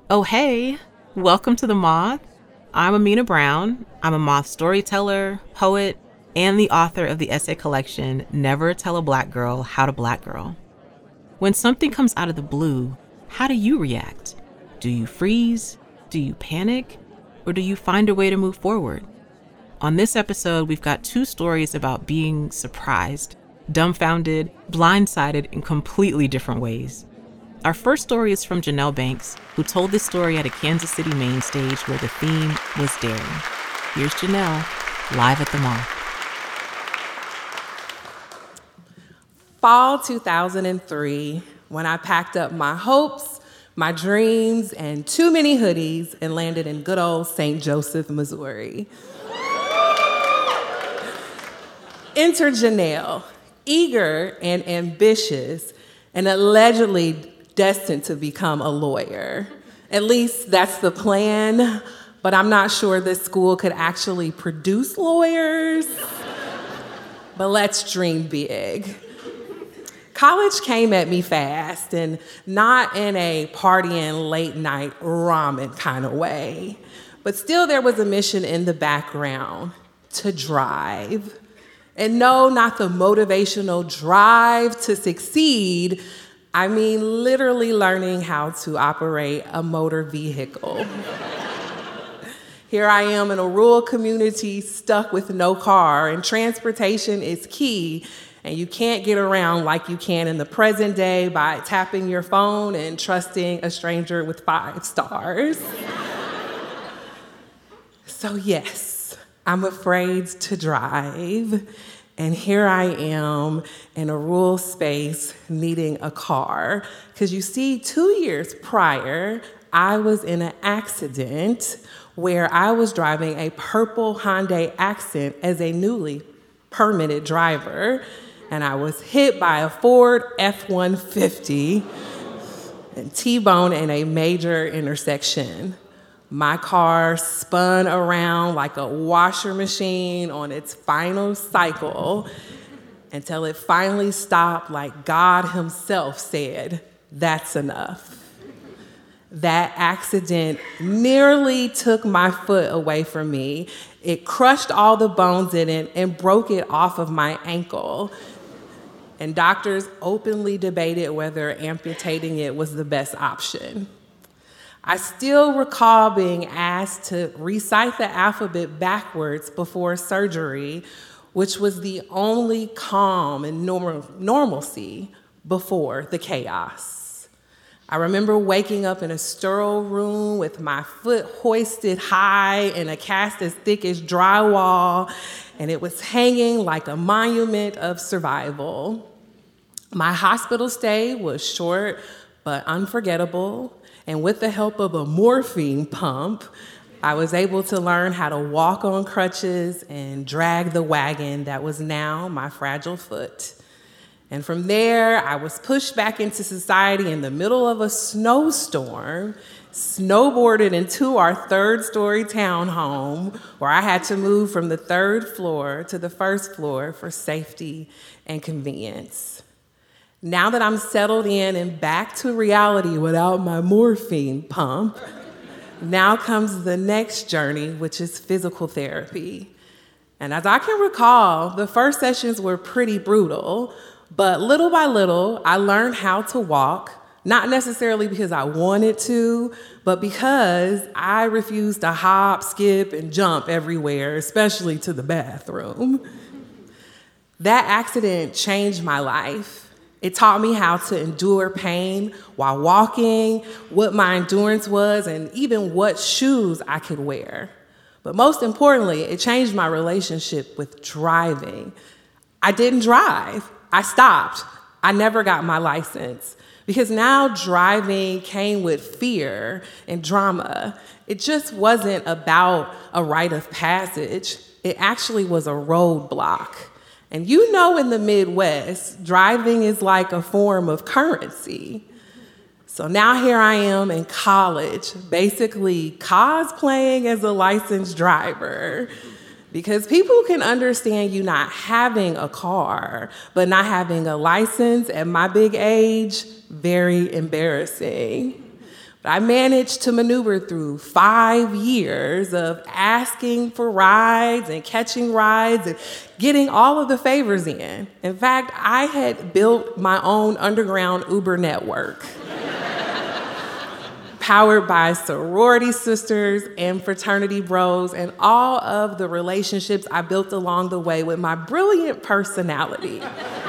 Oh, hey, welcome to The Moth. I'm Amina Brown. I'm a moth storyteller, poet, and the author of the essay collection, Never Tell a Black Girl How to Black Girl. When something comes out of the blue, how do you react? Do you freeze? Do you panic? Or do you find a way to move forward? On this episode, we've got two stories about being surprised, dumbfounded, blindsided in completely different ways. Our first story is from Janelle Banks, who told this story at a Kansas City main stage where the theme was daring. Here's Janelle, live at the Moth. Fall 2003, when I packed up my hopes, my dreams, and too many hoodies and landed in good old St. Joseph, Missouri. Enter Janelle, eager and ambitious, and allegedly destined to become a lawyer. At least that's the plan, but I'm not sure this school could actually produce lawyers. But let's dream big. College came at me fast, and not in a partying late night ramen kind of way. But still there was a mission in the background, to drive. And no, not the motivational drive to succeed. I mean, literally learning how to operate a motor vehicle. Here I am in a rural community stuck with no car, and transportation is key, and you can't get around like you can in the present day by tapping your phone and trusting a stranger with 5 stars. So yes, I'm afraid to drive. And here I am in a rural space needing a car. Because you see, 2 years prior, I was in an accident where I was driving a purple Hyundai Accent as a newly permitted driver. And I was hit by a Ford F-150 and T-boned in a major intersection. My car spun around like a washer machine on its final cycle until it finally stopped like God himself said, "That's enough." That accident nearly took my foot away from me. It crushed all the bones in it and broke it off of my ankle. And doctors openly debated whether amputating it was the best option. I still recall being asked to recite the alphabet backwards before surgery, which was the only calm and normalcy before the chaos. I remember waking up in a sterile room with my foot hoisted high in a cast as thick as drywall, and it was hanging like a monument of survival. My hospital stay was short but unforgettable. And with the help of a morphine pump, I was able to learn how to walk on crutches and drag the wagon that was now my fragile foot. And from there, I was pushed back into society in the middle of a snowstorm, snowboarded into our 3rd-story townhome, where I had to move from the 3rd floor to the 1st floor for safety and convenience. Now that I'm settled in and back to reality without my morphine pump, now comes the next journey, which is physical therapy. And as I can recall, the first sessions were pretty brutal, but little by little, I learned how to walk, not necessarily because I wanted to, but because I refused to hop, skip, and jump everywhere, especially to the bathroom. That accident changed my life. It taught me how to endure pain while walking, what my endurance was, and even what shoes I could wear. But most importantly, it changed my relationship with driving. I didn't drive. I stopped. I never got my license because now driving came with fear and drama. It just wasn't about a rite of passage. It actually was a roadblock. And you know, in the Midwest, driving is like a form of currency. So now here I am in college, basically cosplaying as a licensed driver. Because people can understand you not having a car, but not having a license at my big age, very embarrassing. But I managed to maneuver through 5 years of asking for rides and catching rides and getting all of the favors in. In fact, I had built my own underground Uber network, powered by sorority sisters and fraternity bros and all of the relationships I built along the way with my brilliant personality.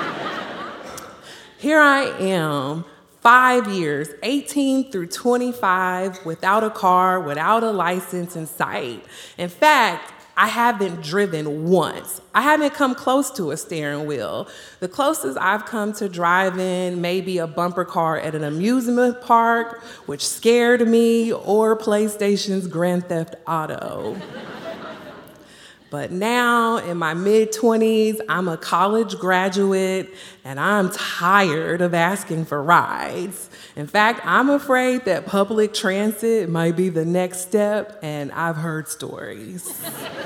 Here I am, 5 years, 18 through 25, without a car, without a license in sight. In fact, I haven't driven once. I haven't come close to a steering wheel. The closest I've come to driving may be a bumper car at an amusement park, which scared me, or PlayStation's Grand Theft Auto. But now, in my mid-20s, I'm a college graduate, and I'm tired of asking for rides. In fact, I'm afraid that public transit might be the next step, and I've heard stories.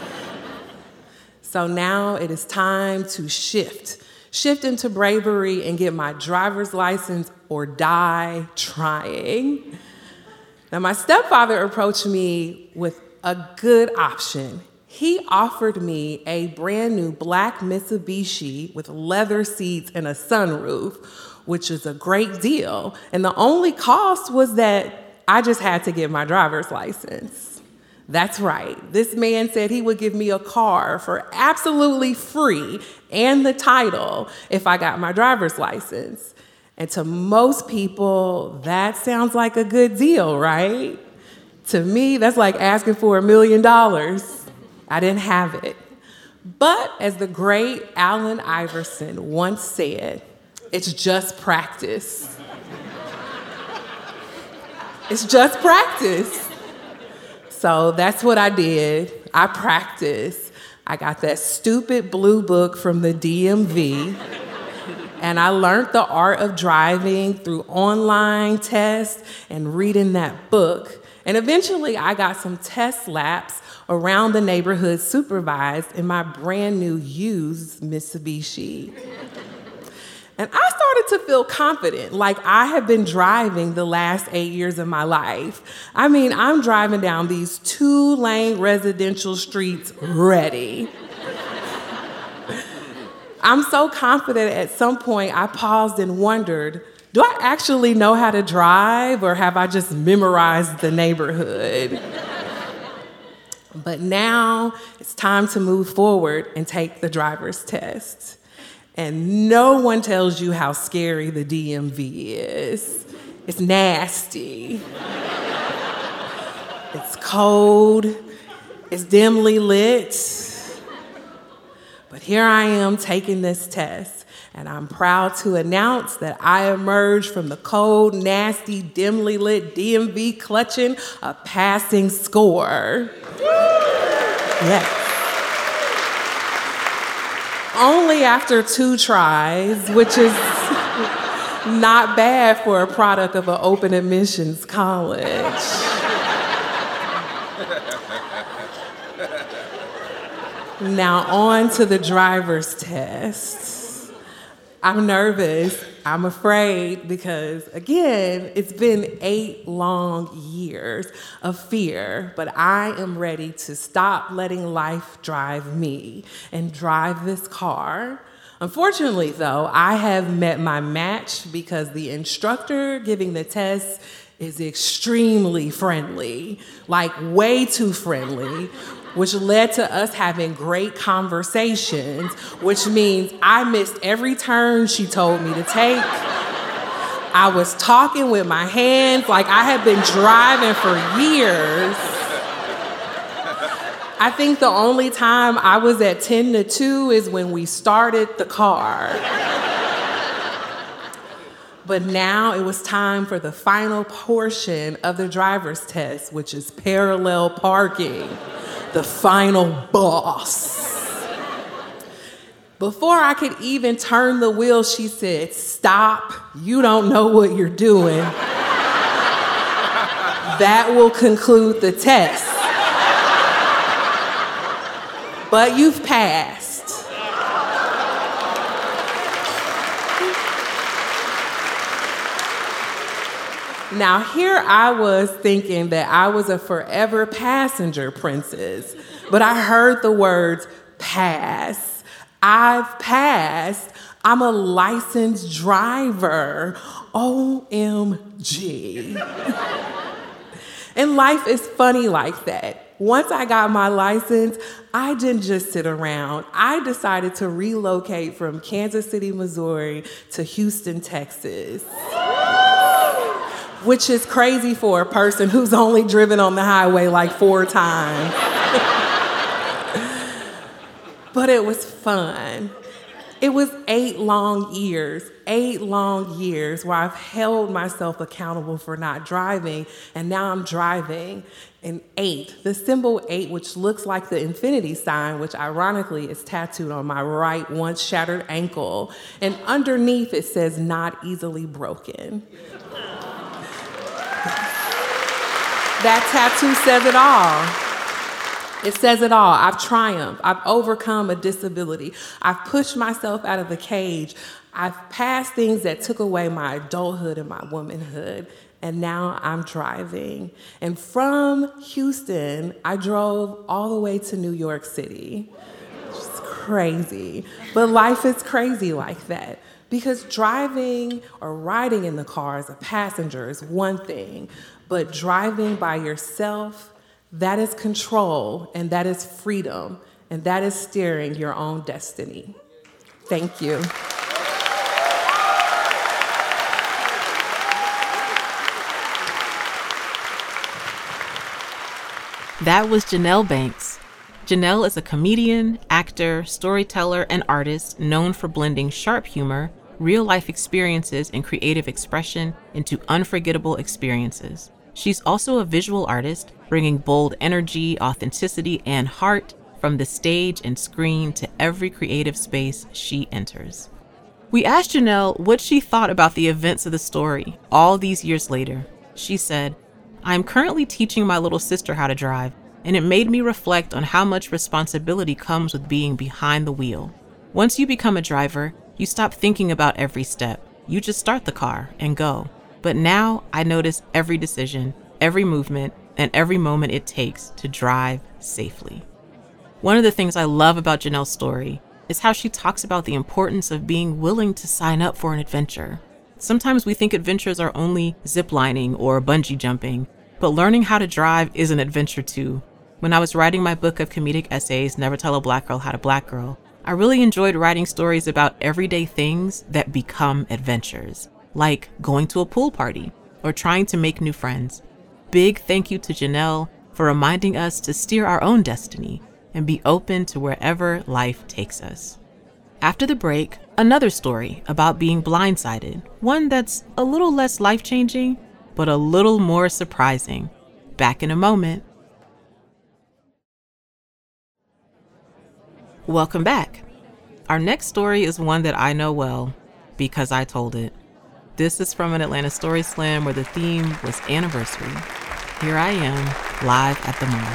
So now it is time to shift into bravery and get my driver's license or die trying. Now, my stepfather approached me with a good option. He offered me a brand new black Mitsubishi with leather seats and a sunroof, which is a great deal. And the only cost was that I just had to get my driver's license. That's right. This man said he would give me a car for absolutely free and the title if I got my driver's license. And to most people, that sounds like a good deal, right? To me, that's like asking for $1 million. I didn't have it. But as the great Allen Iverson once said, it's just practice. It's just practice. So that's what I did. I practiced. I got that stupid blue book from the DMV, and I learned the art of driving through online tests and reading that book. And eventually I got some test laps around the neighborhood supervised in my brand new used Mitsubishi. And I started to feel confident, like I have been driving the last 8 years of my life. I mean, I'm driving down these 2-lane residential streets ready. I'm so confident at some point I paused and wondered, do I actually know how to drive, or have I just memorized the neighborhood? But now it's time to move forward and take the driver's test. And no one tells you how scary the DMV is. It's nasty. It's cold. It's dimly lit. But here I am taking this test, and I'm proud to announce that I emerged from the cold, nasty, dimly lit DMV clutching a passing score. Yes. Only after 2 tries, which is not bad for a product of an open admissions college. Now on to the driver's test. I'm nervous, I'm afraid, because again, it's been 8 long years of fear, but I am ready to stop letting life drive me and drive this car. Unfortunately, though, I have met my match because the instructor giving the test is extremely friendly, like way too friendly, which led to us having great conversations, which means I missed every turn she told me to take. I was talking with my hands like I had been driving for years. I think the only time I was at 10-2 is when we started the car. But now it was time for the final portion of the driver's test, which is parallel parking. The final boss. Before I could even turn the wheel, she said, "Stop, you don't know what you're doing. That will conclude the test. But you've passed." Now, here I was thinking that I was a forever passenger princess, but I heard the words pass. I've passed. I'm a licensed driver. OMG. And life is funny like that. Once I got my license, I didn't just sit around. I decided to relocate from Kansas City, Missouri to Houston, Texas. Which is crazy for a person who's only driven on the highway like 4 times. But it was fun. It was 8 long years where I've held myself accountable for not driving, and now I'm driving. And 8, the symbol 8, which looks like the infinity sign, which ironically is tattooed on my right once shattered ankle. And underneath it says, not easily broken. That tattoo says it all. It says it all. I've triumphed. I've overcome a disability. I've pushed myself out of the cage. I've passed things that took away my adulthood and my womanhood. And now I'm driving. And from Houston, I drove all the way to New York City. It's crazy. But life is crazy like that. Because driving or riding in the car as a passenger is one thing, but driving by yourself, that is control, and that is freedom, and that is steering your own destiny. Thank you. That was Janelle Banks. Janelle is a comedian, actor, storyteller, and artist known for blending sharp humor, real-life experiences, and creative expression into unforgettable experiences. She's also a visual artist, bringing bold energy, authenticity, and heart from the stage and screen to every creative space she enters. We asked Janelle what she thought about the events of the story all these years later. She said, "I'm currently teaching my little sister how to drive, and it made me reflect on how much responsibility comes with being behind the wheel. Once you become a driver, you stop thinking about every step. You just start the car and go. But now I notice every decision, every movement, and every moment it takes to drive safely." One of the things I love about Janelle's story is how she talks about the importance of being willing to sign up for an adventure. Sometimes we think adventures are only ziplining or bungee jumping, but learning how to drive is an adventure too. When I was writing my book of comedic essays, Never Tell a Black Girl How to Black Girl, I really enjoyed writing stories about everyday things that become adventures, like going to a pool party or trying to make new friends. Big thank you to Janelle for reminding us to steer our own destiny and be open to wherever life takes us. After the break, another story about being blindsided, one that's a little less life-changing, but a little more surprising. Back in a moment. Welcome back. Our next story is one that I know well because I told it. This is from an Atlanta Story Slam where the theme was anniversary. Here I am, live at the mall.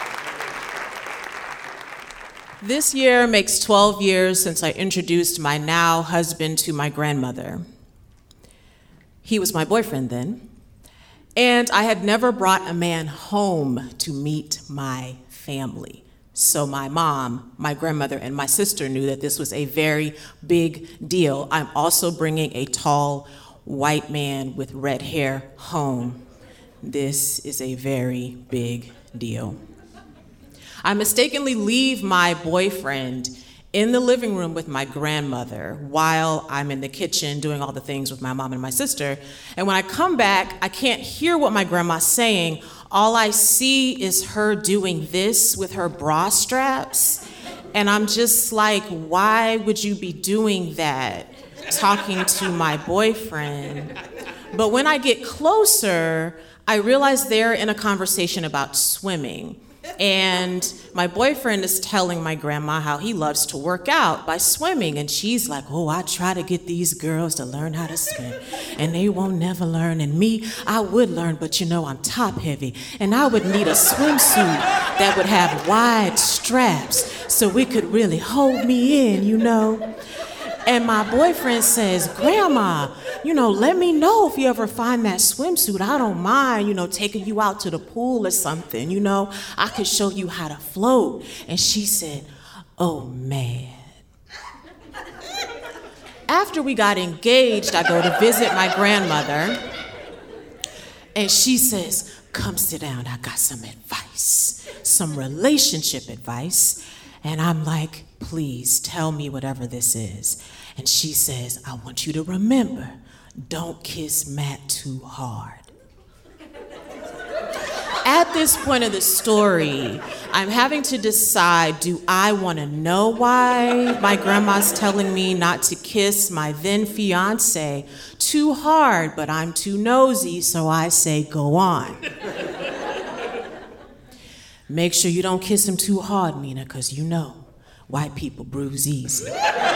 This year makes 12 years since I introduced my now husband to my grandmother. He was my boyfriend then, and I had never brought a man home to meet my family. So my mom, my grandmother, and my sister knew that this was a very big deal. I'm also bringing a tall white man with red hair home. This is a very big deal. I mistakenly leave my boyfriend in the living room with my grandmother while I'm in the kitchen doing all the things with my mom and my sister. And when I come back, I can't hear what my grandma's saying. All I see is her doing this with her bra straps. And I'm just like, why would you be doing that? Talking to my boyfriend. But when I get closer, I realize they're in a conversation about swimming. And my boyfriend is telling my grandma how he loves to work out by swimming. And she's like, oh, I try to get these girls to learn how to swim. And they won't never learn. And me, I would learn, but you know, I'm top heavy. And I would need a swimsuit that would have wide straps so it could really hold me in, you know. And my boyfriend says, Grandma, let me know if you ever find that swimsuit. I don't mind, taking you out to the pool or something. I could show you how to float. And she said, oh, man. After we got engaged, I go to visit my grandmother. And she says, come sit down. I got some advice, some relationship advice. And I'm like, please tell me whatever this is. And she says, I want you to remember, don't kiss Matt too hard. At this point of the story, I'm having to decide, do I want to know why my grandma's telling me not to kiss my then fiance too hard, but I'm too nosy, so I say, go on. Make sure you don't kiss him too hard, Mina, because white people bruise easy.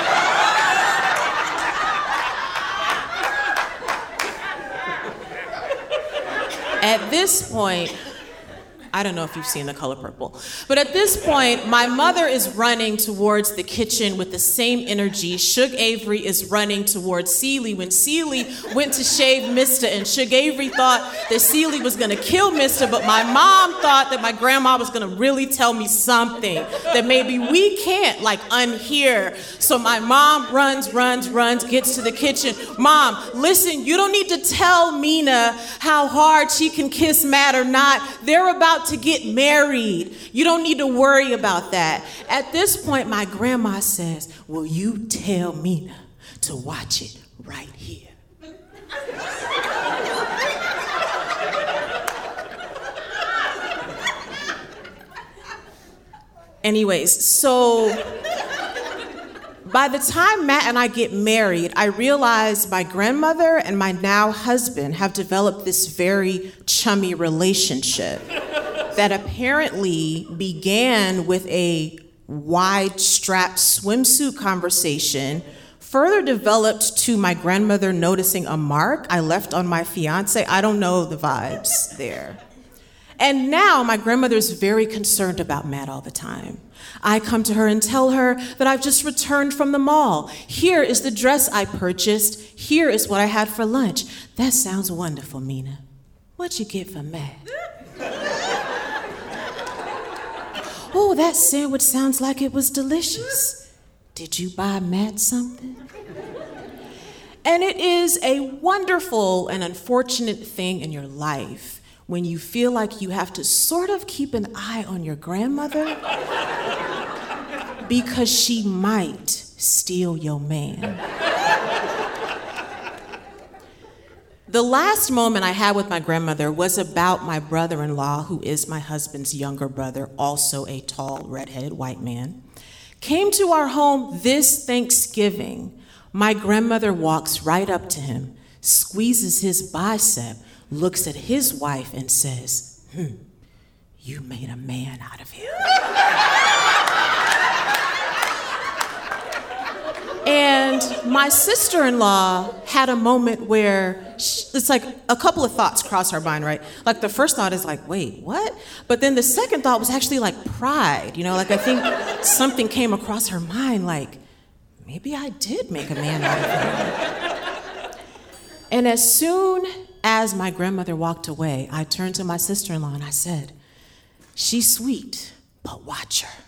At this point, I don't know if you've seen The Color Purple, but at this point, my mother is running towards the kitchen with the same energy Shug Avery is running towards Celie when Celie went to shave Mr. and Shug Avery thought that Celie was gonna kill Mr., but my mom thought that my grandma was gonna really tell me something that maybe we can't unhear. So my mom runs, gets to the kitchen. Mom, listen, you don't need to tell Mina how hard she can kiss Matt or not. They're about to get married. You don't need to worry about that. At this point, my grandma says, will you tell Mina to watch it right here? Anyways, so by the time Matt and I get married, I realize my grandmother and my now husband have developed this very chummy relationship that apparently began with a wide-strapped swimsuit conversation, further developed to my grandmother noticing a mark I left on my fiance. I don't know the vibes there. And now my grandmother's very concerned about Matt all the time. I come to her and tell her that I've just returned from the mall. Here is the dress I purchased. Here is what I had for lunch. That sounds wonderful, Mina. What'd you get for Matt? Oh, that sandwich sounds like it was delicious. Did you buy Matt something? And it is a wonderful and unfortunate thing in your life when you feel like you have to sort of keep an eye on your grandmother because she might steal your man. The last moment I had with my grandmother was about my brother-in-law, who is my husband's younger brother, also a tall, redheaded white man. Came to our home this Thanksgiving. My grandmother walks right up to him, squeezes his bicep, looks at his wife and says, you made a man out of him. And my sister-in-law had a moment where it's like a couple of thoughts cross her mind, right? Like the first thought is like, wait, what? But then the second thought was actually like pride, I think something came across her mind like, maybe I did make a man out of him. And as soon as my grandmother walked away, I turned to my sister-in-law and I said, she's sweet, but watch her.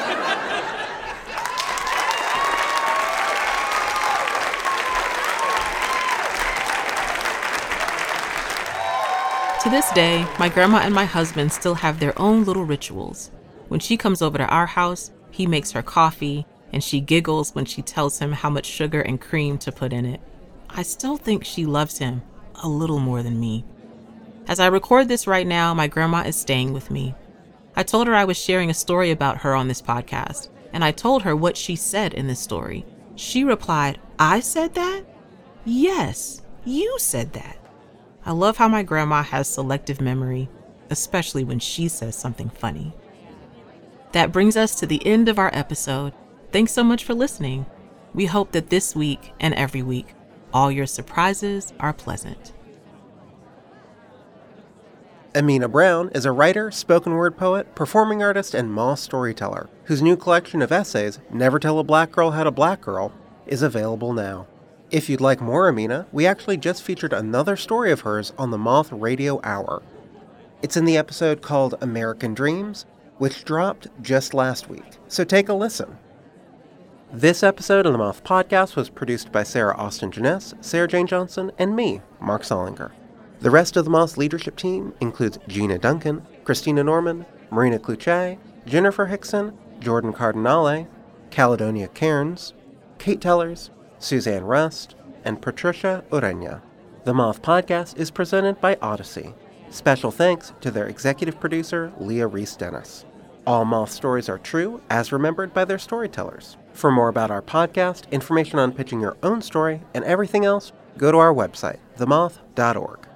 To this day, my grandma and my husband still have their own little rituals. When she comes over to our house, he makes her coffee, and she giggles when she tells him how much sugar and cream to put in it. I still think she loves him a little more than me. As I record this right now, my grandma is staying with me. I told her I was sharing a story about her on this podcast, and I told her what she said in this story. She replied, I said that? Yes, you said that. I love how my grandma has selective memory, especially when she says something funny. That brings us to the end of our episode. Thanks so much for listening. We hope that this week and every week, all your surprises are pleasant. Amina Brown is a writer, spoken word poet, performing artist, and Moss storyteller, whose new collection of essays, Never Tell a Black Girl How to Black Girl, is available now. If you'd like more Amina, we actually just featured another story of hers on the Moth Radio Hour. It's in the episode called American Dreams, which dropped just last week, so take a listen. This episode of the Moth Podcast was produced by Sarah Austin Jeunesse, Sarah Jane Johnson, and me, Mark Solinger. The rest of the Moth's leadership team includes Gina Duncan, Christina Norman, Marina Cluche, Jennifer Hickson, Jordan Cardinale, Caledonia Cairns, Kate Tellers, Suzanne Rust, and Patricia Ureña. The Moth Podcast is presented by Odyssey. Special thanks to their executive producer, Leah Reese-Dennis. All Moth stories are true, as remembered by their storytellers. For more about our podcast, information on pitching your own story, and everything else, go to our website, themoth.org.